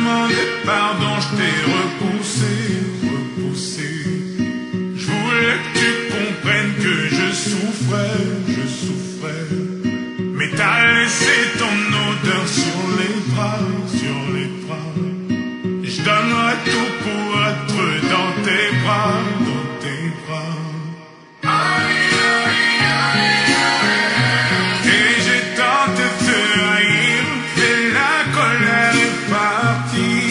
demandé pardon, je t'ai repoussé. Je voulais que tu comprennes que je souffrais. Mais t'as laissé ton odeur sur les bras. Je donnerai tout pour être dans tes bras. Et j'ai tenté de te haïr, mais la colère est partie.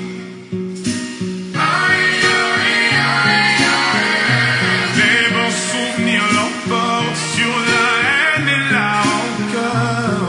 Les bons souvenirs l'emportent sur la haine et la rancœur.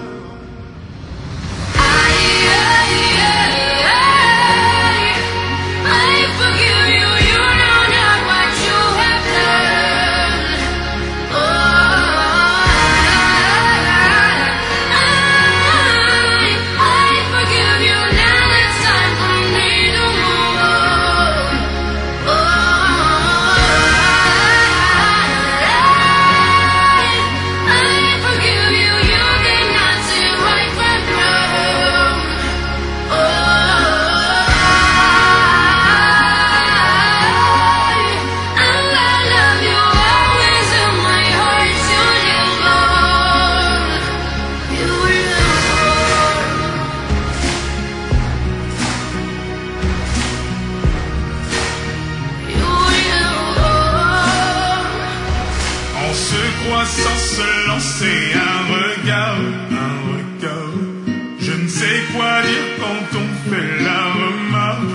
Sans se lancer un regard. Je ne sais quoi dire quand on fait la remarque.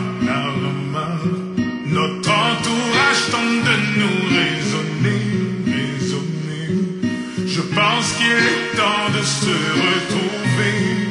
Notre entourage tente de nous raisonner. Je pense qu'il est temps de se retrouver.